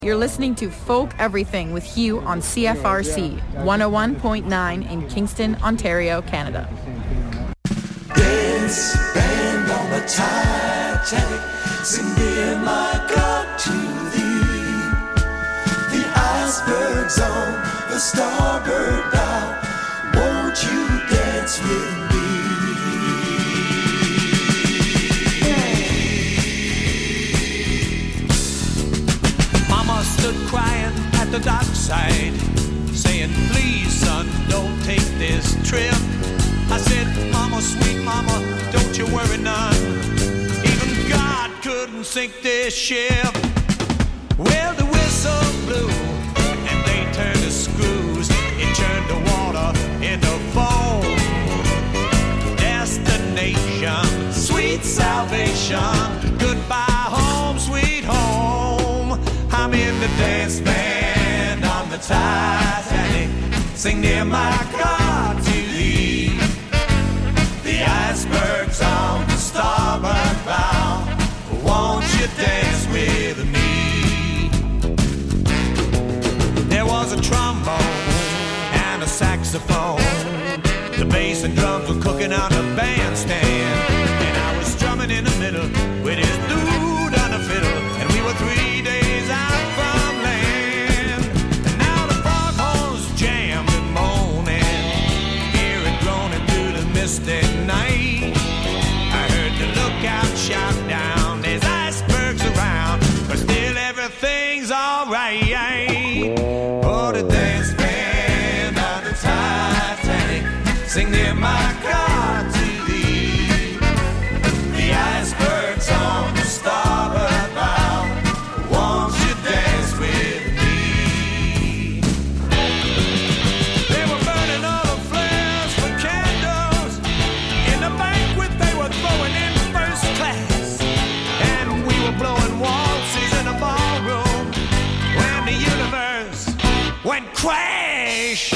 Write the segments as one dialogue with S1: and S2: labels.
S1: You're listening to Folk Everything with Hugh on CFRC 101.9 in Kingston, Ontario, Canada.
S2: Dance band on the Titanic, sing dear my God to thee. The icebergs on the starboard bow, won't you dance with me?
S3: Mama stood crying at the dockside, saying, please son, don't take this trip. I said, Mama, sweet mama, don't you worry none. Even God couldn't sink this ship. Well, the whistle blew and they turned the screws. It turned the water into foam. Destination, sweet salvation. Goodbye home, sweet home. I'm in the dance band on the Titanic. Sing near my God to thee. The icebergs on the starboard bow, won't you dance with me? There was a trombone and a saxophone. The bass and drums were cooking on the bandstand, and I was strumming in the middle with his dude on the fiddle, and we were 3 days out from land. And now the foghorns jammed and moaning, hear it groaning through the misty night. I heard the lookout shout down, there's icebergs around, but still everything's alright. Oh, the dance band on the Titanic, sing near my God to thee. The icebergs on the starboard bow, won't you dance with me? They were burning all the flares for candles. In the banquet they were throwing in first class, and we were blowing waltzes in a ballroom when the universe went crash.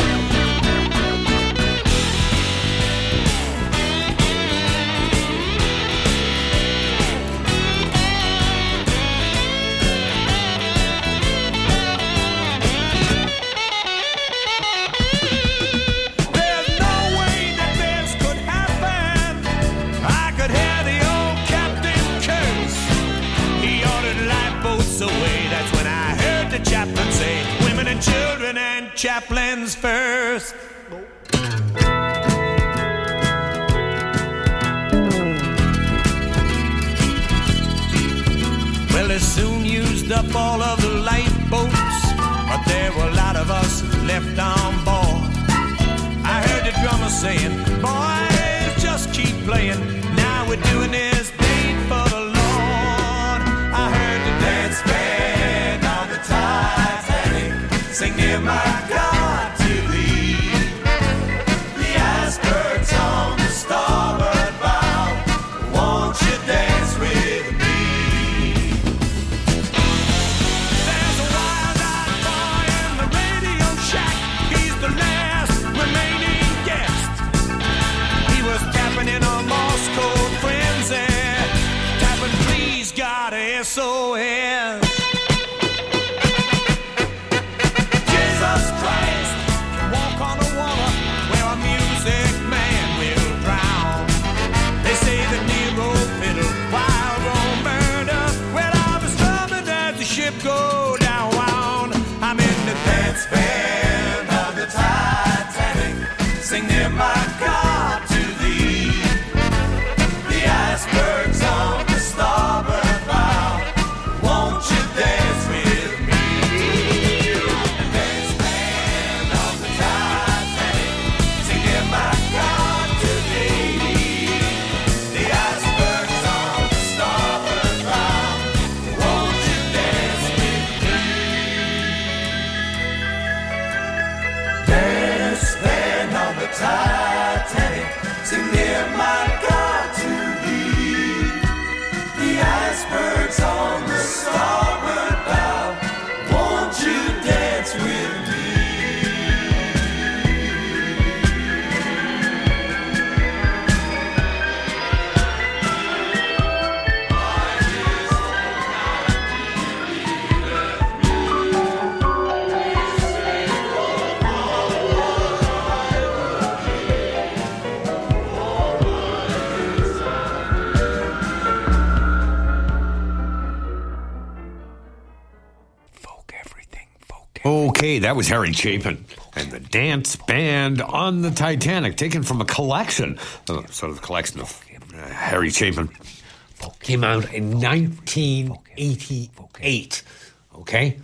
S3: There's no way that this could happen. I could hear the old captain curse. He ordered lifeboats away. That's when I heard the chaplain say, women and children and chaplains first. Well, they soon used up all of the lifeboats, but there were a lot of us left on board. I heard the drummer saying, boys, just keep playing. Now we're doing this thing for the Lord. I heard the dance band on the Titanic sing near my God to thee. The icebergs on the starboard bow, won't you dance with me? There's a wild-eyed boy in the radio shack. He's the last remaining guest. He was tapping in a Morse code frenzy, tapping, please God, SOS. Jesus Christ.
S4: Okay, that was Harry Chapin and the Dance Band on the Titanic, taken from a collection, sort of a collection of Harry Chapin. Came out in 1988. Okay?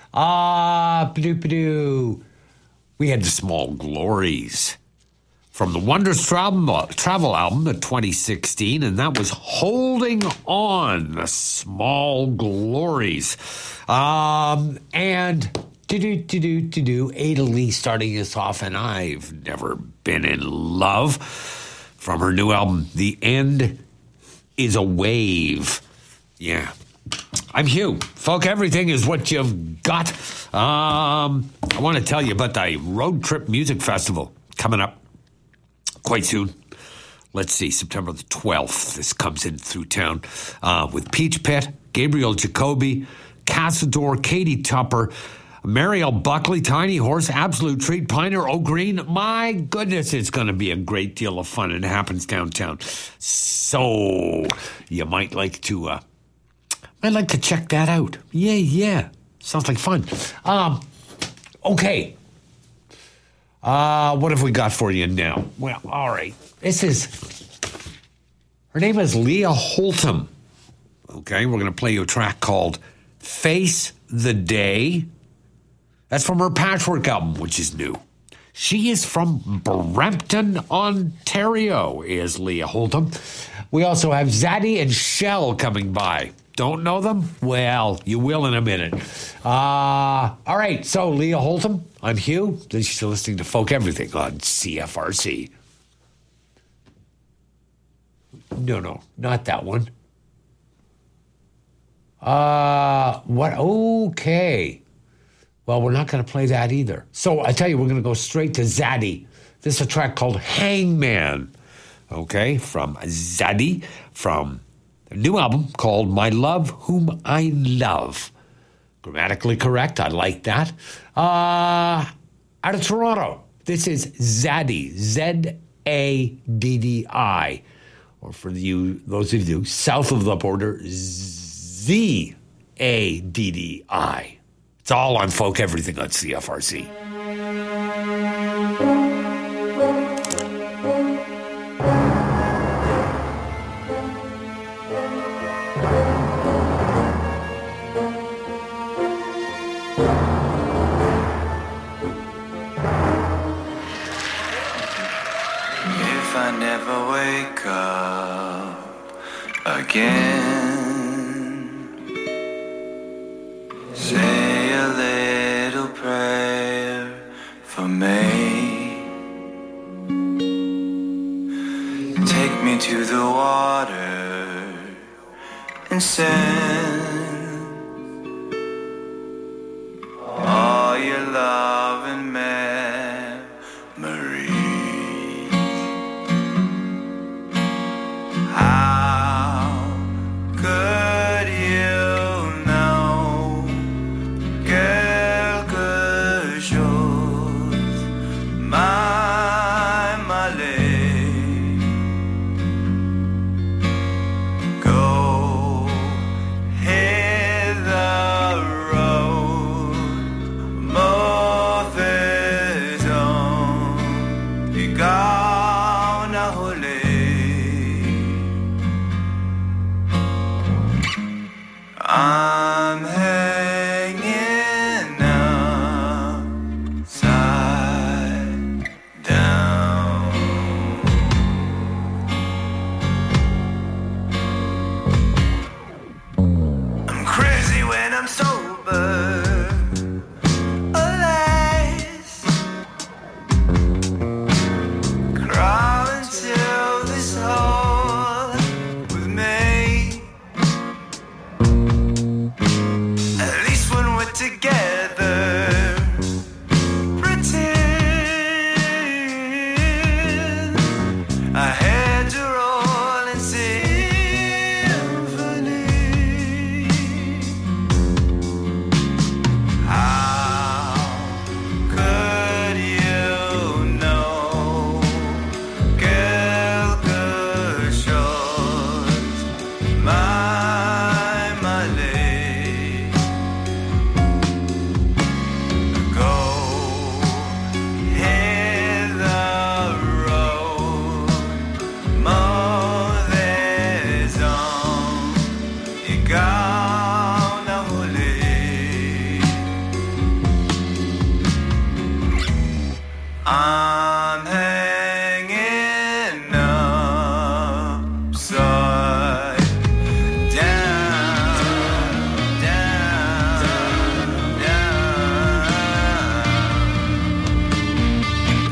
S4: We had the Small Glories from the Wonders Travel album, the 2016, and that was Holding On, the Small Glories. And Ada Lee starting us off, and I've never been in love, from her new album, The End Is a Wave. Yeah. I'm Hugh. Folk, everything is what you've got. I want to tell you about the Road Trip Music Festival coming up quite soon. Let's see, September the 12th. This comes in through town with Peach Pit, Gabriel Jacoby, Cassador, Katie Tupper, Mariel Buckley, Tiny Horse, Absolute Treat, Pioneer O'Green. My goodness, it's going to be a great deal of fun. It happens downtown. So you might like to check that out. Yeah. Sounds like fun. Okay. What have we got for you now? Well, all right. Her name is Leah Holtom. Okay, we're going to play you a track called Face the Day. That's from her Patchwork album, which is new. She is from Brampton, Ontario, is Leah Holtom. We also have Zaddy and Shell coming by. Don't know them? Well, you will in a minute. All right, so Leah Holtom, I'm Hugh. This you're listening to Folk Everything on CFRC. No, not that one. What? Okay. Well, we're not going to play that either. So I tell you, we're going to go straight to Zaddy. This is a track called Hangman. Okay, from Zaddy, from a new album called My Love Whom I Love. Grammatically correct. I like that. Out of Toronto, this is Zaddy, Zaddi. Or for those of you south of the border, Zaddi. It's all on Folk Everything on CFRC.
S2: If I never wake up again, say a little prayer for me. Take me to the water and send all your love and memories. How could you know, girl, 'cause yours my Malay. Go hit the road more I'm hanging upside down, down, down,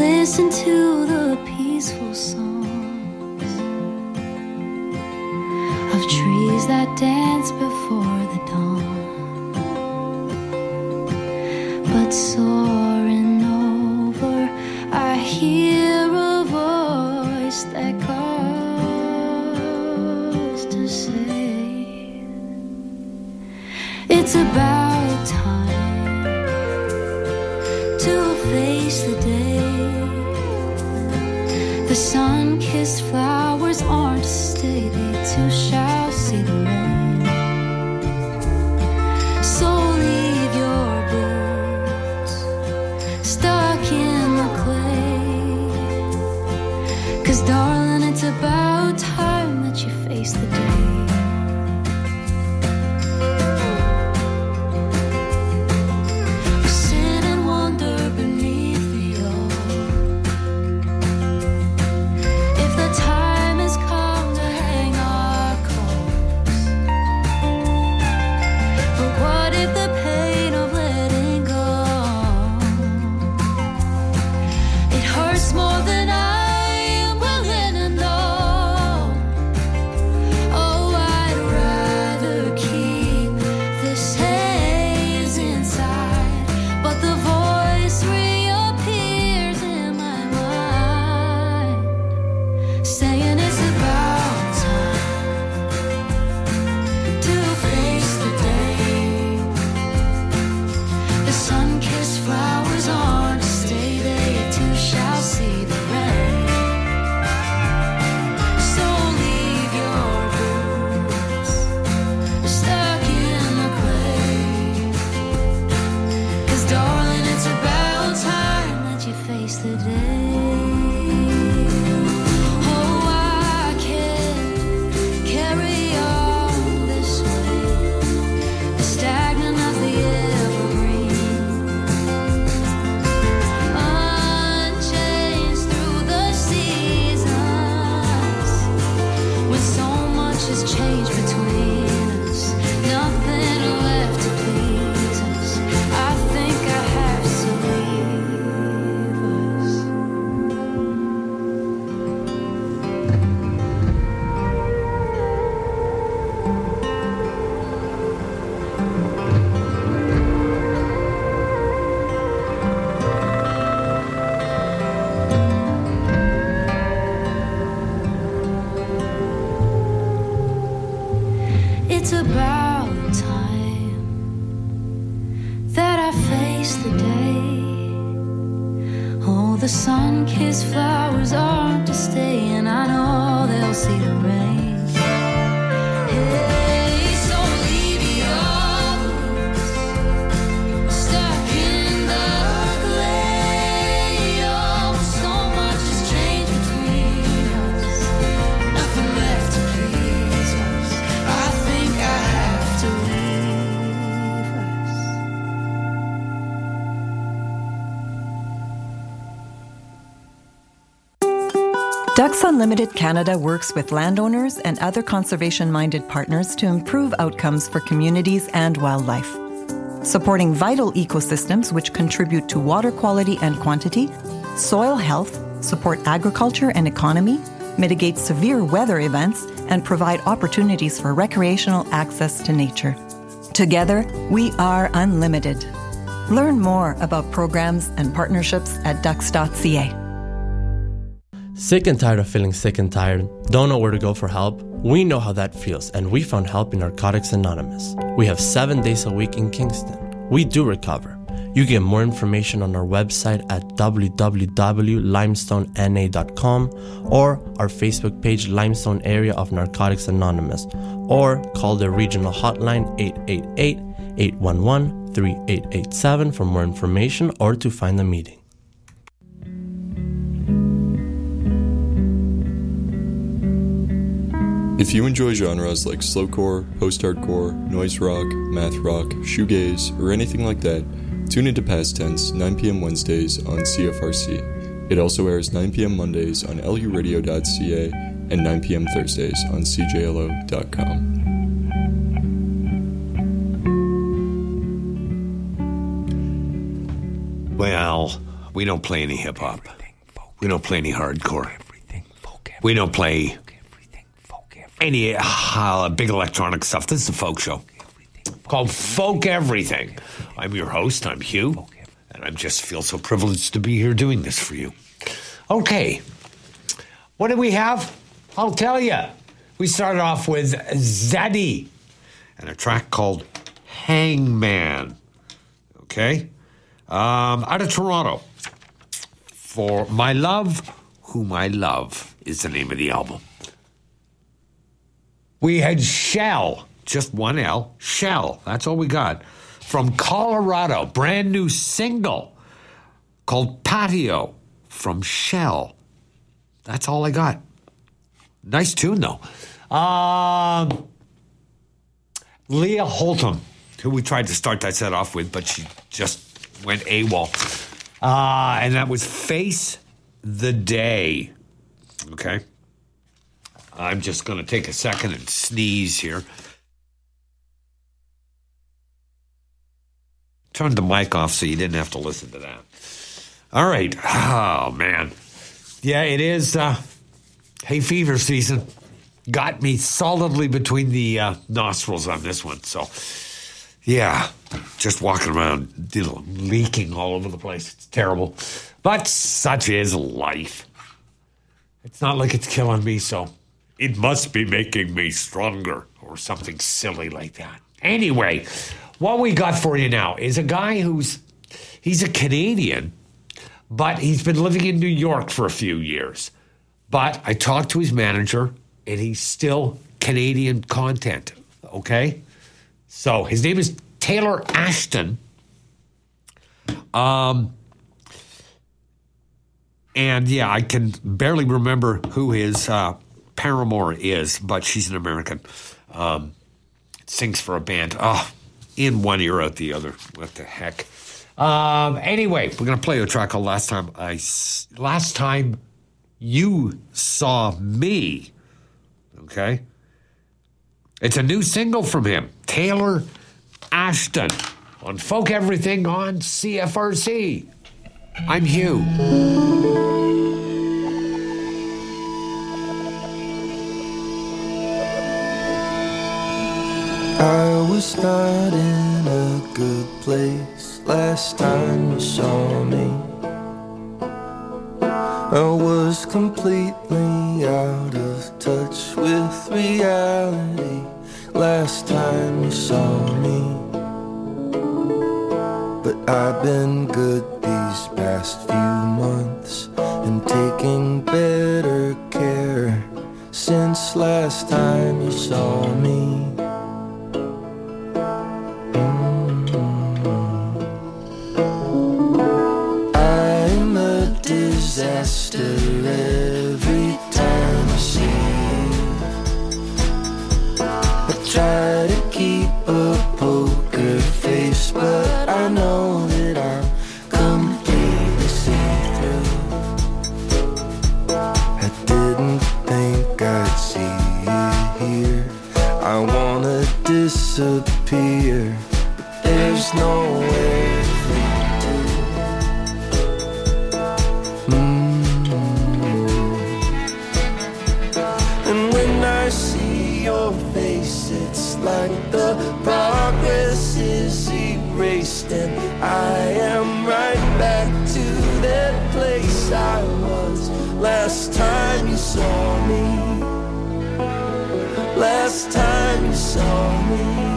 S5: listen to the peaceful songs of trees that dance before the dawn. But soaring over, I hear a voice that calls to say, it's about time to face the day. The sun-kissed flowers aren't to stay, they too shall see the rain. So leave your boots stuck in the clay, 'cause darling, it's about time that you face the day. It's about time that I face the day. Oh, the sun-kissed flowers aren't to stay, and I know they'll see the rain. Hey, so leave your boots stuck in the clay. Oh, so much has changed between us, nothing left to please us. I think I have to leave us.
S6: Ducks Unlimited Canada works with landowners and other conservation-minded partners to improve outcomes for communities and wildlife. Supporting vital ecosystems which contribute to water quality and quantity, soil health, support agriculture and economy, mitigate severe weather events, and provide opportunities for recreational access to nature. Together, we are unlimited. Learn more about programs and partnerships at ducks.ca.
S7: Sick and tired of feeling sick and tired? Don't know where to go for help? We know how that feels, and we found help in Narcotics Anonymous. We have 7 days a week in Kingston. We do recover. You get more information on our website at www.limestonena.com or our Facebook page, Limestone Area of Narcotics Anonymous, or call the regional hotline 888-811-3887 for more information or to find the meeting.
S8: If you enjoy genres like slowcore, post-hardcore, noise rock, math rock, shoegaze, or anything like that, tune into Past Tense 9 p.m. Wednesdays on CFRC. It also airs 9 p.m. Mondays on luradio.ca and 9 p.m. Thursdays on cjlo.com.
S4: Well, we don't play any hip-hop. We don't play any hardcore. We don't play any big electronic stuff. This is a folk show called Folk Everything. I'm your host. I'm Hugh. And I just feel so privileged to be here doing this for you. Okay. What do we have? I'll tell you. We started off with Zaddy and a track called Hangman. Okay? Out of Toronto. For My Love, Whom I Love is the name of the album. We had Shell, just one L, Shell, that's all we got. From Colorado, brand new single called Patio from Shell. That's all I got. Nice tune, though. Leah Holtam, who we tried to start that set off with, but she just went AWOL. And that was Face the Day. Okay. I'm just going to take a second and sneeze here. Turned the mic off so you didn't have to listen to that. All right. Oh, man. Yeah, it is hay fever season. Got me solidly between the nostrils on this one. So, yeah, just walking around, leaking all over the place. It's terrible. But such is life. It's not like it's killing me, so it must be making me stronger or something silly like that. Anyway, what we got for you now is a guy he's a Canadian, but he's been living in New York for a few years. But I talked to his manager, and he's still Canadian content, okay? So his name is Taylor Ashton. And yeah, I can barely remember who his paramour is, but she's an American. Sings for a band. In one ear, out the other. What the heck? Anyway, we're going to play a track called Last Time You Saw Me. Okay? It's a new single from him, Taylor Ashton, on Folk Everything on CFRC. I'm Hugh.
S2: I was not in a good place last time you saw me. I was completely out of touch with reality last time you saw me. But I've been good these past few months and taking better care since last time you saw me. I'm a disaster every time I see you. I try to keep a poker face, but I know that I'm completely see-through. I didn't think I'd see you here. I wanna disappear, but there's nowhere for me to. And when I see your face, it's like the progress is erased, and I am right back to that place I was last time you saw me. Last time you saw me.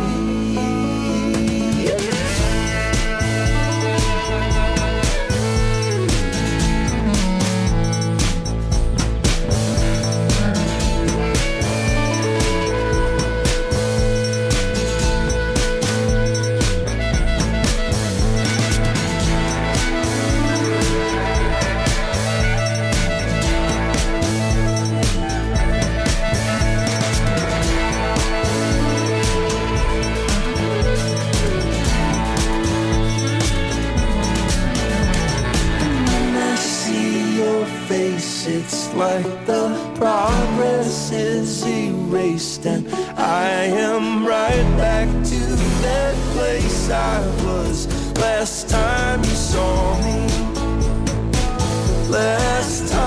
S2: It's like the progress is erased, and I am right back to that place I was last time you saw me. Last time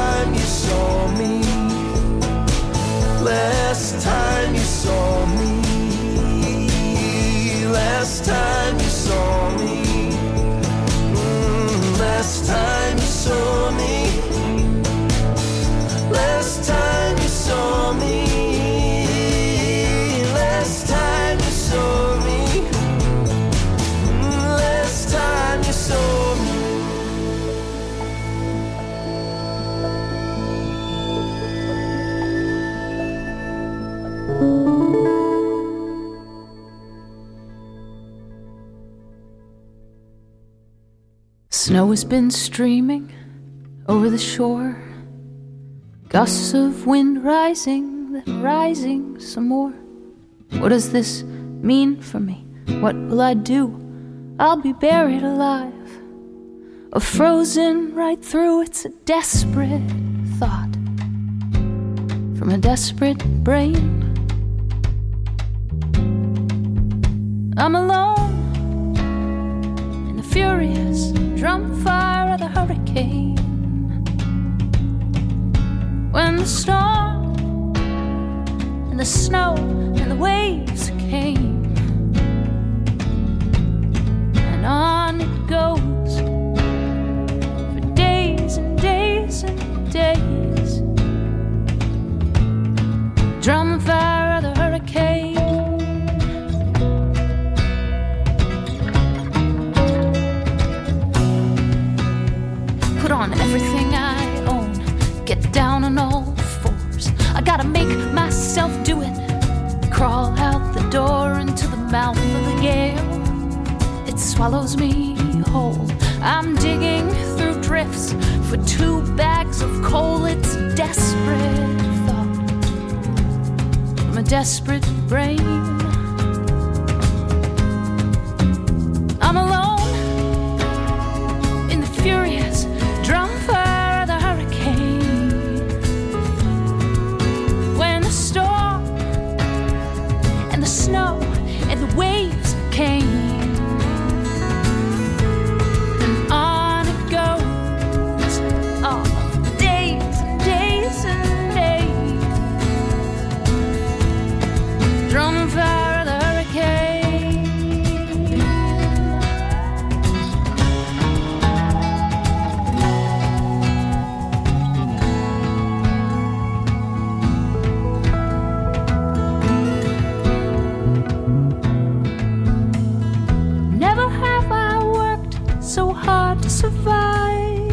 S5: Snow has been streaming over the shore. Gusts of wind rising, then rising some more. What does this mean for me? What will I do? I'll be buried alive or frozen right through. It's a desperate thought from a desperate brain. I'm alone in the furious drum fire of the hurricane. When the storm and the snow and the waves came, and on it goes for days and days and days. Drum fire of the hurricane. Put on everything I own, get down on all fours. I gotta make myself do it. Crawl out the door into the mouth of the gale. It swallows me whole. I'm digging through drifts for 2 bags of coal. It's a desperate thought from a desperate brain. I'm alone in the furious drum fire of the hurricane. When the storm and the snow and the waves came, and on it goes, oh, days and days and days. Drum fire of the hurricane. Never have I worked so hard to survive.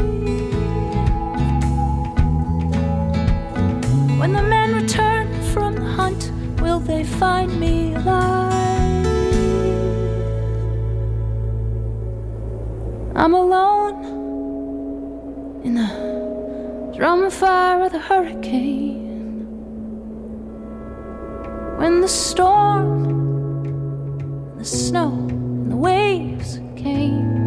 S5: When the men return from the hunt, will they find me alive? I'm alone in the drum fire of the hurricane. When the storm, the snow, and the waves came,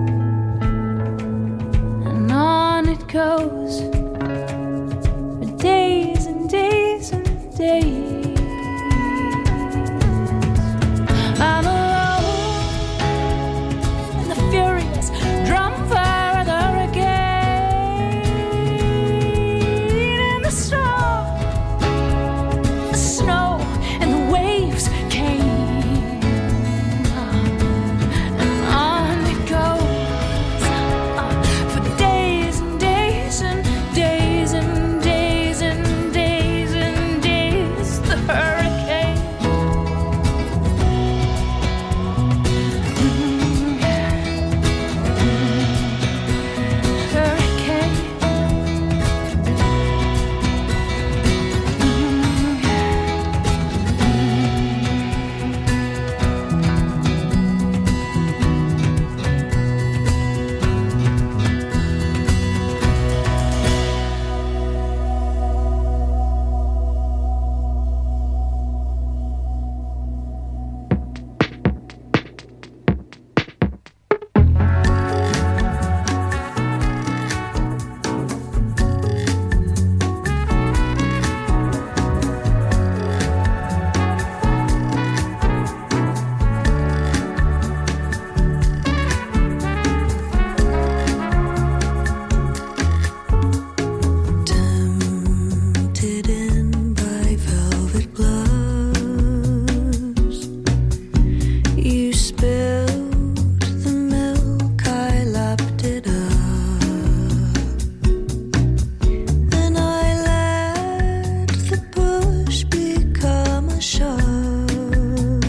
S5: and on it goes for days and days and days. I'm alone in the furious drum fire of the hurricane. And the storm, the snow, and the waves came. And on it goes for days and days and days and days and days and days. The hurricane. Hurricane. Tempted in by velvet gloves, you spilled the milk, I lapped it up. Then I let the push become a shove,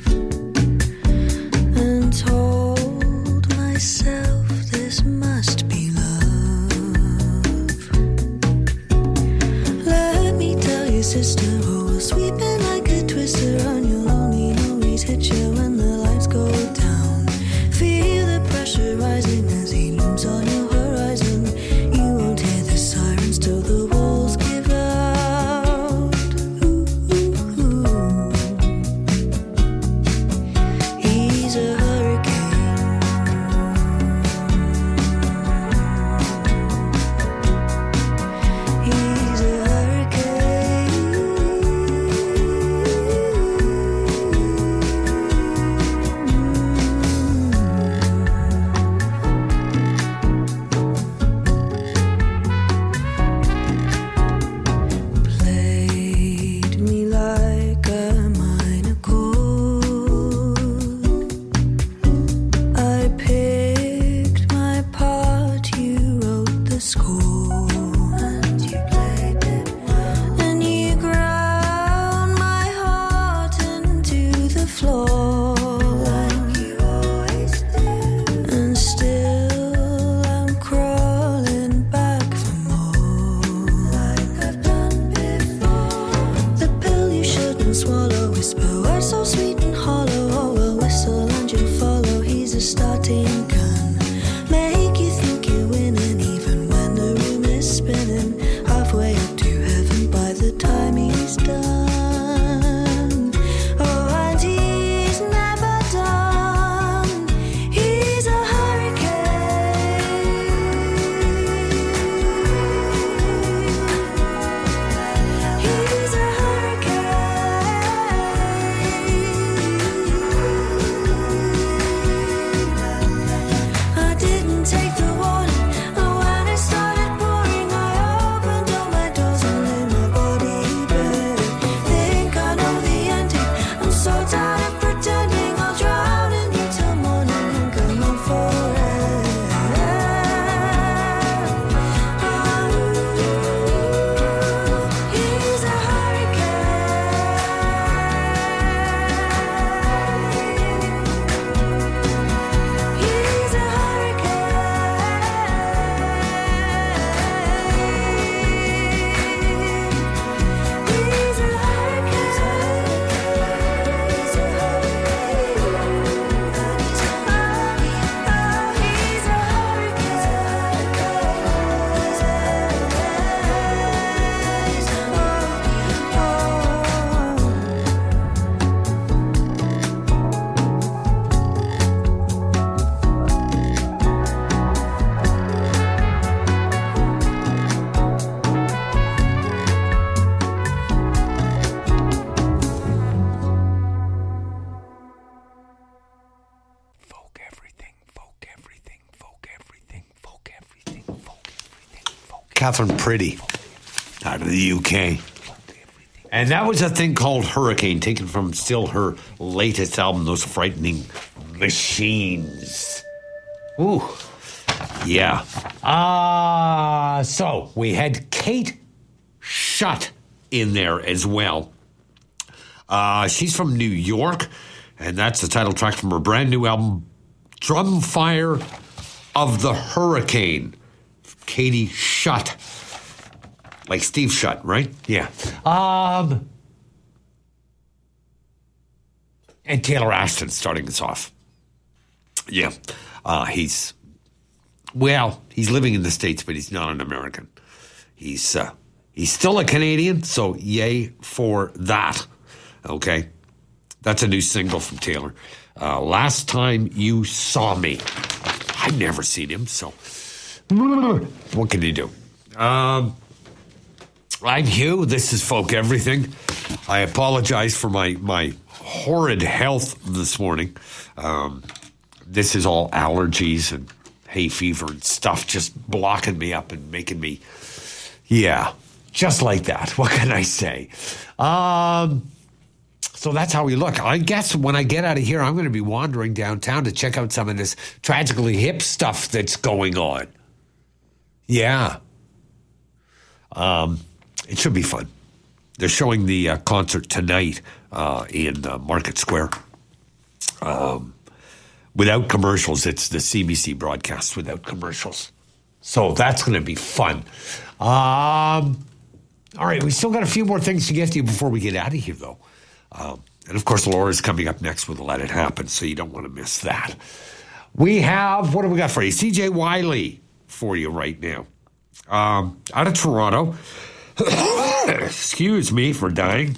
S5: and told myself this must be love. Let me tell you, sister, oh, sweeping like a twister on your lonely nose, hit you when the lights go down. Feel the pressure rising as he
S4: Catherine Pretty out of the UK. And that was a thing called Hurricane, taken from still her latest album, Those Frightening Machines. Ooh. Yeah. So we had Kate Shutt in there as well. She's from New York, and that's the title track from her brand new album, Drumfire of the Hurricane. Katie Shutt. Like Steve Shutt, right? Yeah. And Taylor Ashton starting us off. Yeah. He's living in the States, but he's not an American. He's still a Canadian, so yay for that. Okay? That's a new single from Taylor. Last Time You Saw Me. I've never seen him, so what can you do? I'm Hugh. This is Folk Everything. I apologize for my horrid health this morning. This is all allergies and hay fever and stuff just blocking me up and making me, just like that. What can I say? So that's how we look. I guess when I get out of here, I'm going to be wandering downtown to check out some of this tragically hip stuff that's going on. Yeah. It should be fun. They're showing the concert tonight in Market Square. Without commercials. It's the CBC broadcast without commercials. So that's going to be fun. All right, we still got a few more things to get to before we get out of here, though. And, of course, Laura's coming up next with Let It Happen, so you don't want to miss that. We have, what do we got for you? CJ Wiley for you right now. Out of Toronto. Excuse me for dying.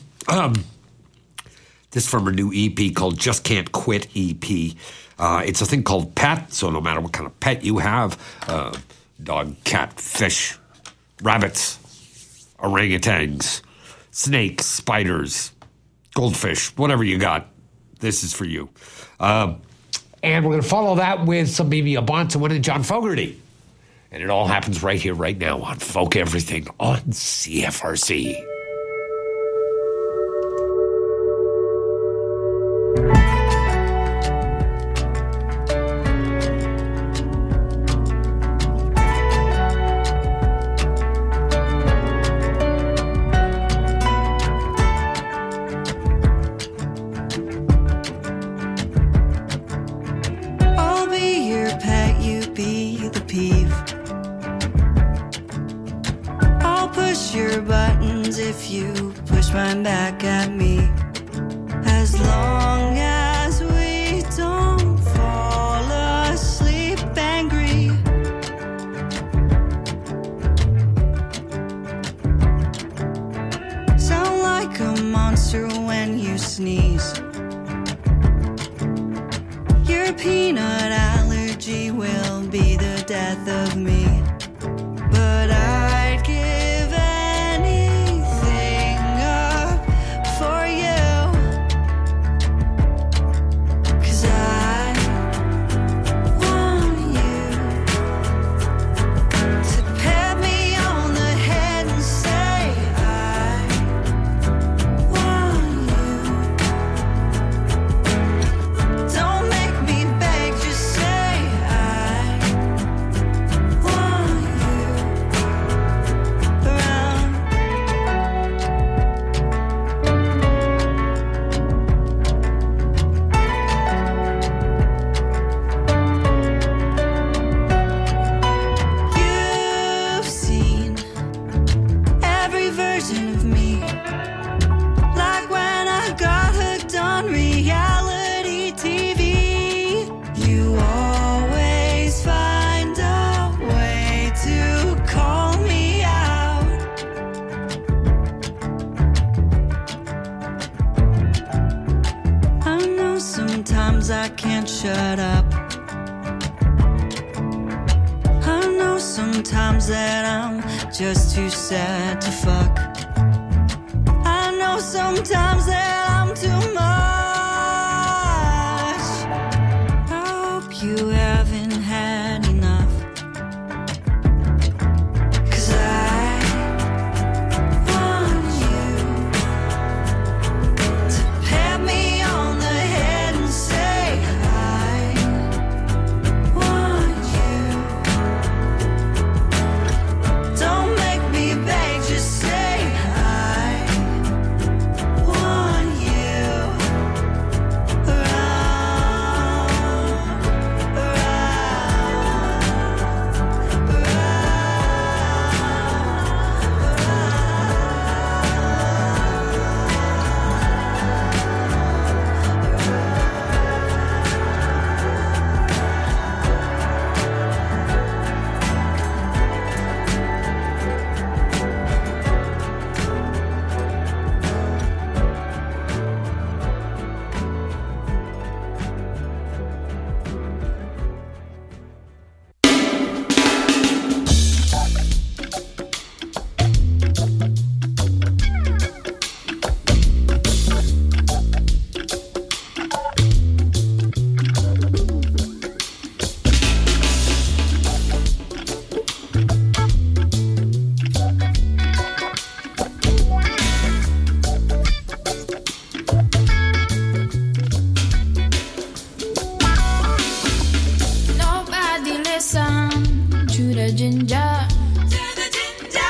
S4: This from her new EP called Just Can't Quit EP. It's a thing called pet, so no matter what kind of pet you have, dog, cat, fish, rabbits, orangutans, snakes, spiders, goldfish, whatever you got, this is for you. And we're going to follow that with some Mimi Abonson and John Fogerty. And it all happens right here, right now on Folk Everything on CFRC.
S9: I'll be your pet, you be the peeve. I'll push your buttons if you push mine back at me. As long as we don't fall asleep angry. Sound like a monster when you sneeze. Your peanut allergy will be the death of me. But I'd give anything up for you. 'Cause I want you to pat me on the head and say I want you. Don't make me beg, just say I want you around. You've seen every version of me, like when I got hooked on reality TV. You always find a way to call me out. I know sometimes I can't shut up. I know sometimes that I'm just too sad to fuck. I know sometimes that I'm too much. I hope you haven't had enough. 'Cause I
S5: the ginger.
S2: To the ginger.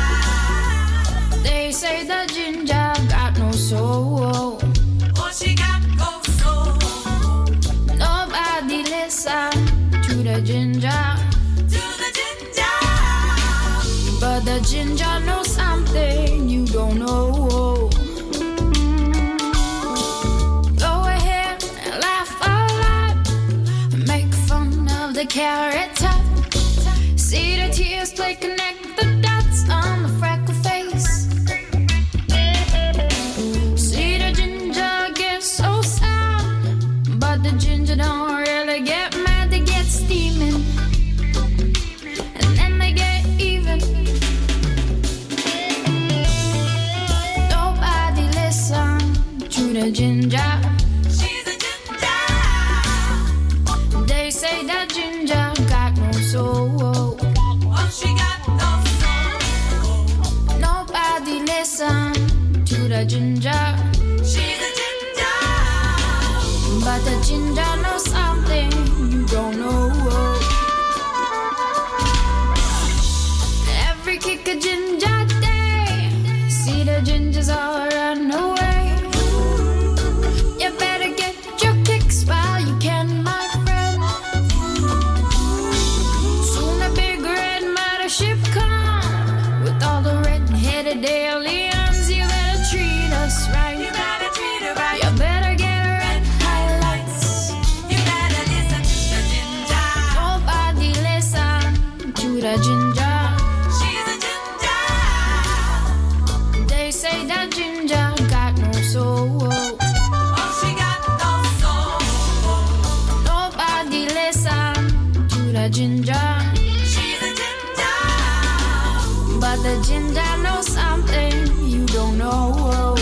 S5: They say the ginger got no soul.
S2: Oh, she got no soul.
S5: Nobody listen to the ginger.
S2: To the ginger.
S5: But the ginger knows something you don't know. Go ahead and laugh a lot. Make fun of the carrot top. See the tears play, connect the dots on the freckle face. See the ginger get so sad, but the ginger don't really get mad. They get steaming, and then they get even. Nobody listen to the ginger.
S2: She's a ginger.
S5: They say that ginger got no soul.
S2: Oh, she got no soul.
S5: Nobody listen to the ginger.
S2: She's a ginger.
S5: But the ginger knows something you don't know. Every kick a ginger day. See the gingers all run away. You better get your kicks while you can, my friend. Soon a big red mothership come with all the red-headed aliens. You better treat us right.
S2: You better treat her right.
S5: You better get red highlights.
S2: You better listen to the ginger.
S5: Nobody listen to the ginger.
S2: She's a ginger.
S5: They say that ginger got no soul.
S2: Oh, she got no soul.
S5: Nobody listen to the ginger.
S2: She's a ginger.
S5: But the ginger knows something you don't know.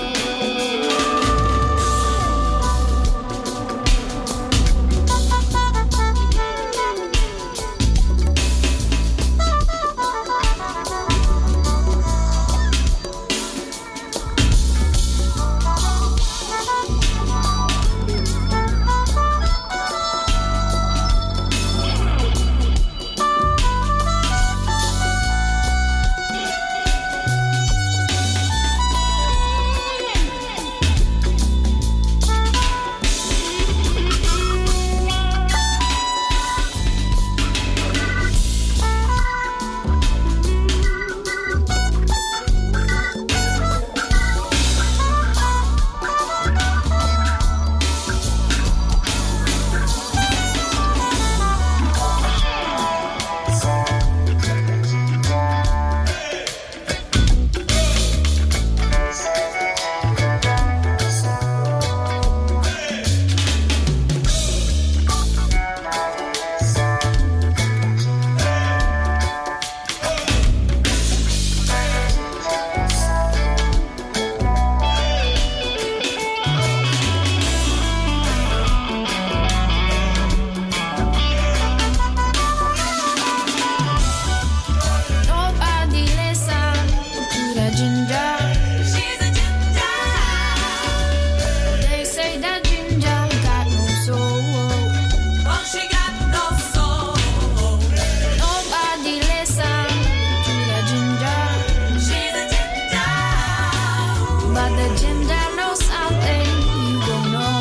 S5: Nobody listen to the ginger.
S2: She's a ginger.
S5: They say that ginger got no soul.
S2: Oh, she got no soul.
S5: Nobody listen to the ginger.
S2: She's a ginger.
S5: But the ginger knows something you don't know.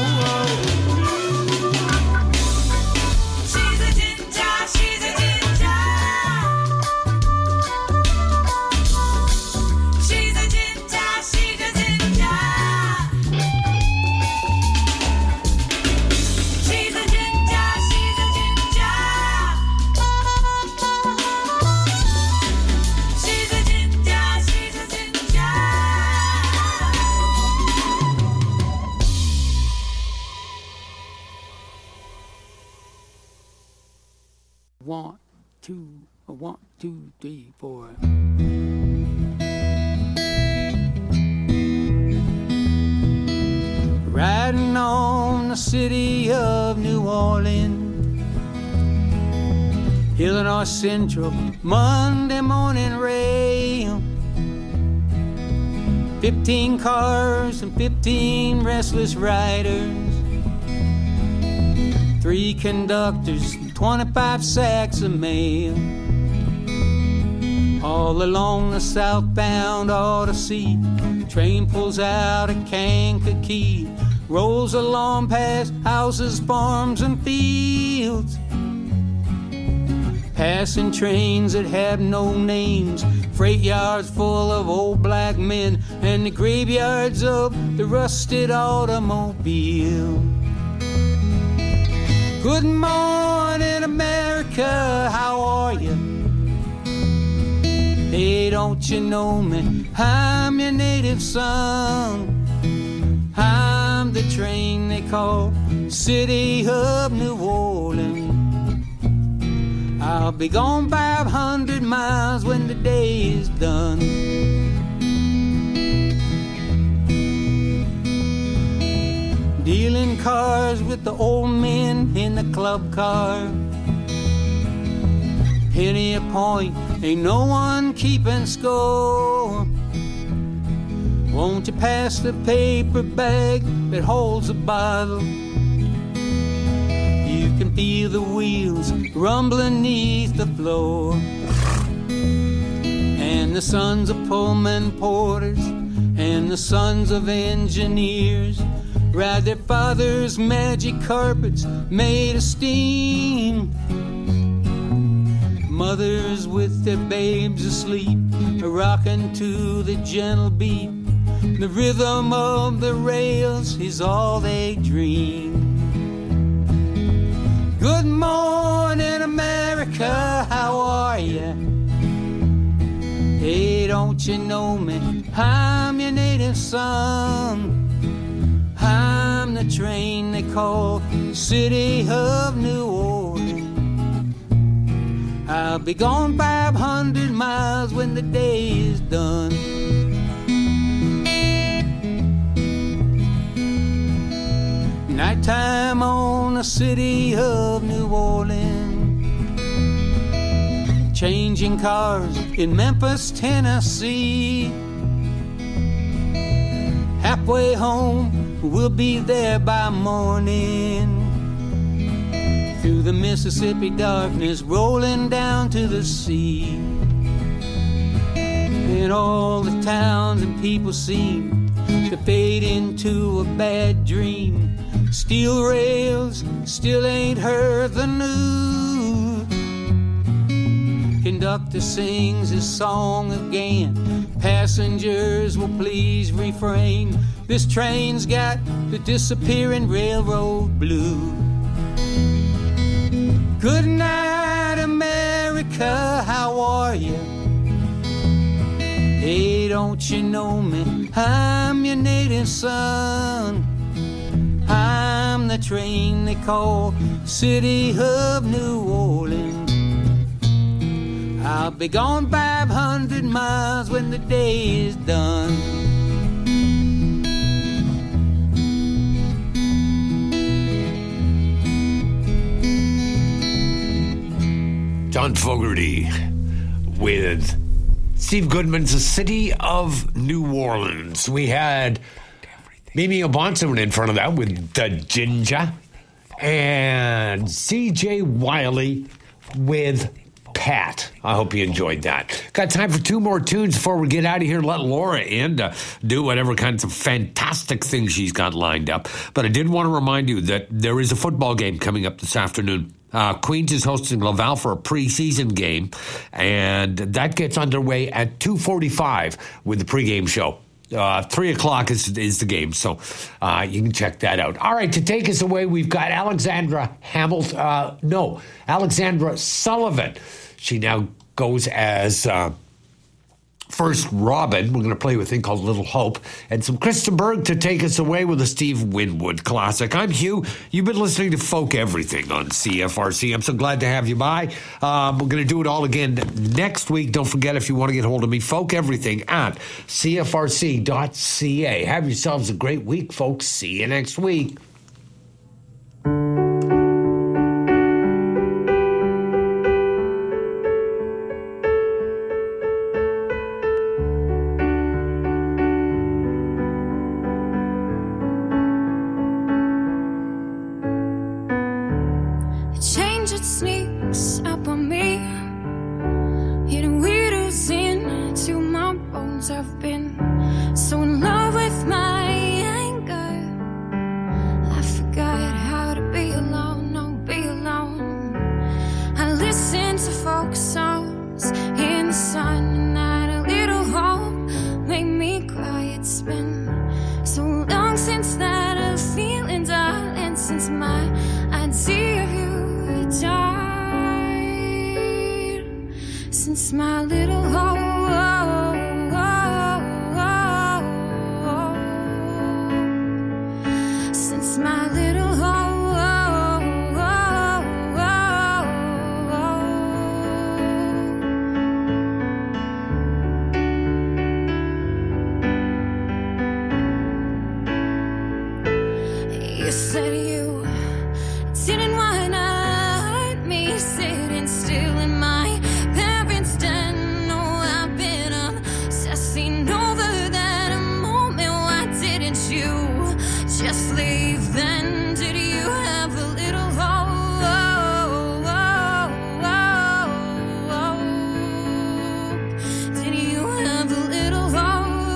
S2: She's a ginger. She's a ginger. She's a ginger. She's a ginger. She's a ginger. She's a ginger. She's a ginger. She's a ginger.
S10: 1, 2, 1, 2, 3, 4. Riding on the city of New Orleans, Illinois Central, Monday morning rail. 15 cars and 15 restless riders, 3 conductors, 25 sacks of mail. All along the southbound Odyssey, train pulls out at Kankakee, rolls along past houses, farms, and fields. Passing trains that have no names, freight yards full of old black men, and the graveyards of the rusted automobile. Good morning, America, how are you? Hey, don't you know me? I'm your native son. I'm the train they call City of New Orleans. I'll be gone 500 miles when the day is done. Dealing cars with the old men in the club car. Penny a point, ain't no one keeping score. Won't you pass the paper bag that holds a bottle? You can feel the wheels rumbling beneath the floor. And the sons of Pullman porters and the sons of engineers ride their father's magic carpets made of steam. Mothers with their babes asleep are rocking to the gentle beat. The rhythm of the rails is all they dream. Good morning, America, how are ya? Hey, don't you know me? I'm your native son. I'm the train they call City of New Orleans. I'll be gone 500 miles when the day is done. Nighttime on the City of New Orleans. Changing cars in Memphis, Tennessee. Halfway home, we'll be there by morning. Through the Mississippi darkness, rolling down to the sea. And all the towns and people seem to fade into a bad dream. Steel rails still ain't heard the news. Conductor sings his song again. Passengers will please refrain. This train's got the disappearing railroad blues. Good night, America, how are you? Hey, don't you know me? I'm your native son. I'm the train they call City of New Orleans. I'll be gone 500 miles when the day is done.
S4: John Fogerty with Steve Goodman's The City of New Orleans. We had Mimi O'Bonson in front of that with The Ginger. And C.J. Wiley with Pat. I hope you enjoyed that. Got time for two more tunes before we get out of here and let Laura in to do whatever kinds of fantastic things she's got lined up. But I did want to remind you that there is a football game coming up this afternoon. Queens is hosting Laval for a preseason game, and that gets underway at 2:45 with the pregame show. 3 o'clock is the game, so you can check that out. All right, to take us away, we've got Alexandra Sullivan. She now goes as first Robin. We're going to play with a thing called Little Hope, and some Krista Berg to take us away with a Steve Winwood classic. I'm Hugh. You've been listening to Folk Everything on CFRC. I'm so glad to have you by. We're going to do it all again next week. Don't forget, if you want to get hold of me, Folk Everything at CFRC.ca. Have yourselves a great week, folks. See you next week.
S5: Change it sneaks up on me, hitting weirdos in since my little home. Since my little home. You said you didn't wanna hurt me, sitting still in my parents' den. No, I've been obsessing over that moment. Why didn't you just leave then? Did you have a little hope? Did you have a little hope?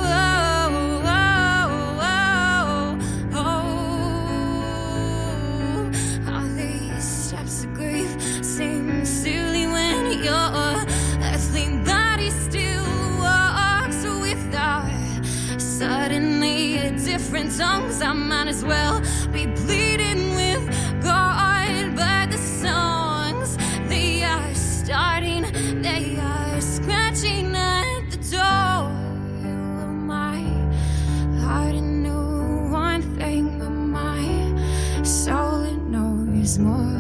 S5: All these steps of grief seem silly when your earthly body still walks without suddenly a different tongues. I might as well be bleeding with God, but the songs, they are starting, they are scratching at the door of my heart. And knew one thing, but my soul, it knows more.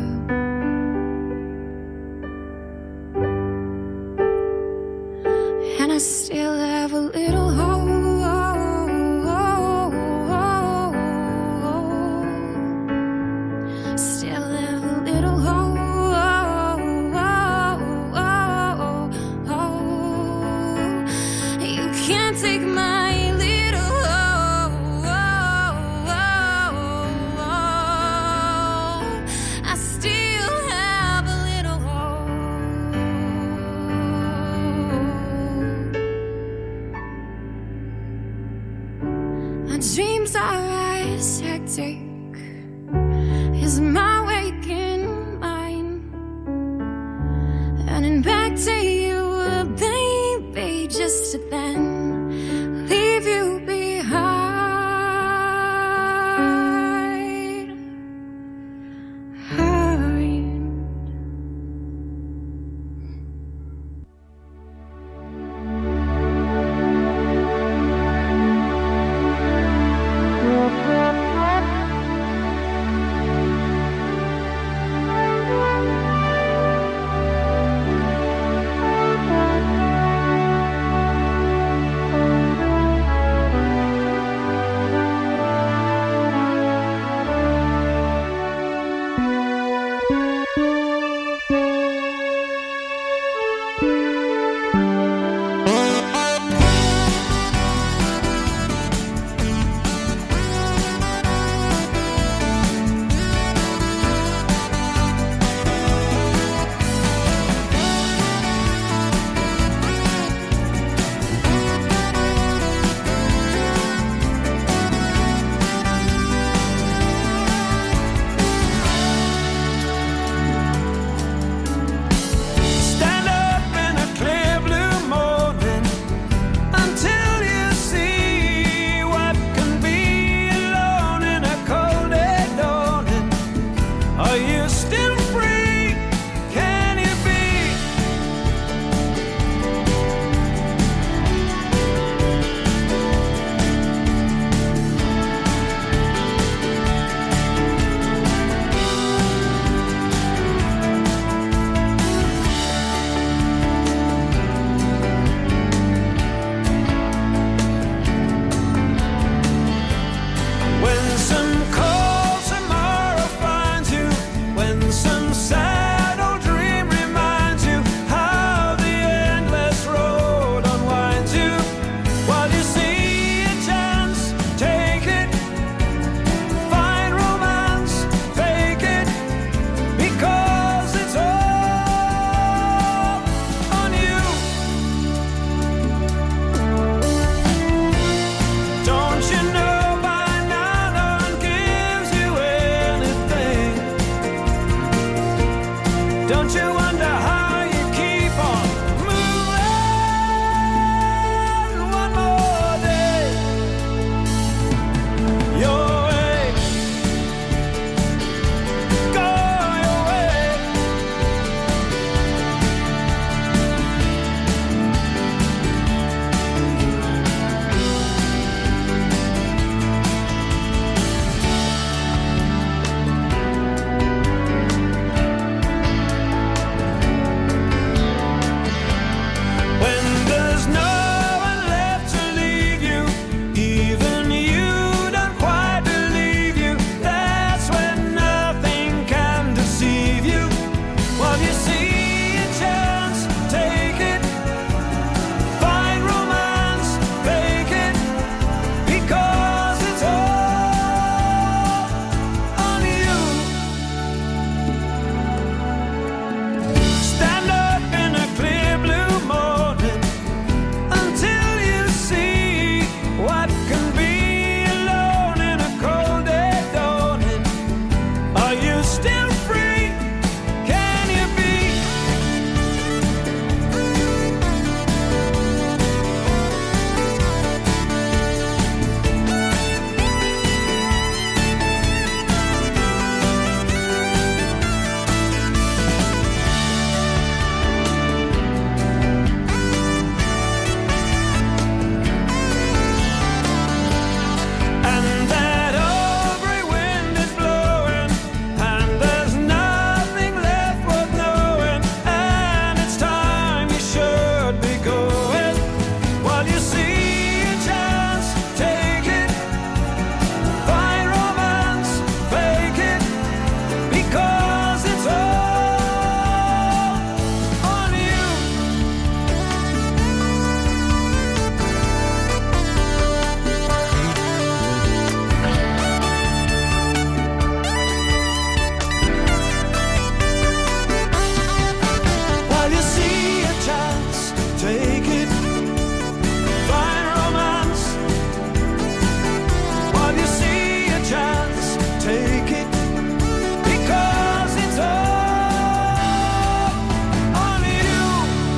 S5: And I still have a little hope. Still have a little hope. You can't take my little hope. I still have a little hope. My dreams are as hectic as my waking mind, running back to you, baby, just to then